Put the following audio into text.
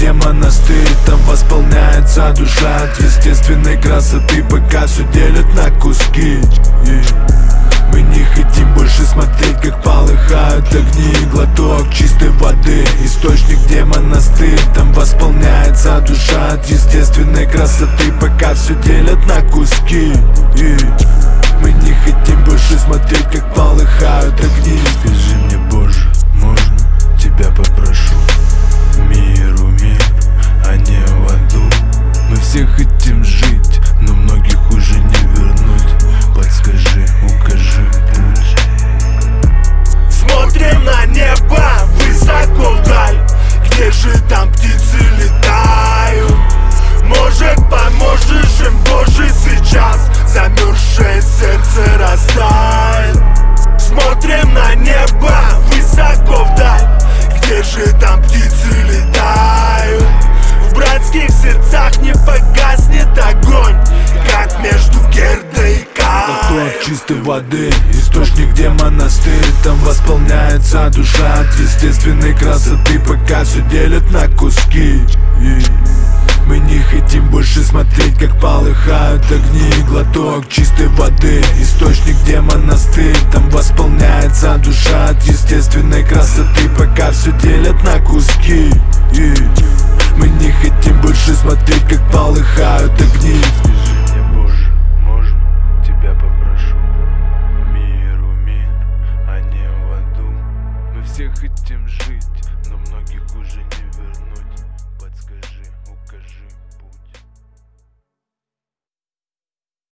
где монастырь, там восполняется душа от естественной красоты, пока все делят на куски. Мы не хотим больше смотреть, как полыхают огни. Глоток чистой воды, источник, где монастырь, там восполняется душа от естественной красоты, пока все делят на куски. Мы не хотим больше смотреть, как полыхают огни. Скажи мне, Боже, можно тебя попрошу? Миру мир, а не в аду. Мы все хотим жить, но многих уже не вернуть. Подскажи, укажи путь. Смотрим на небо высоко вдаль, где же там птицы летают? Может, поможешь им, Боже, сейчас замерзшее сердце растает. Смотрим на небо высоко вдаль, где же там птицы летают? В братских сердцах не погаснет огонь, как между Гердой и Каем. Глоток чистой воды, источник, где монастырь, там восполняется душа от естественной красоты, пока все делят на куски. Мы не хотим больше смотреть, как полыхают огни. Глоток чистой воды, источник, где монастырь, там восполняется душа от естественной красоты, пока все делят на куски.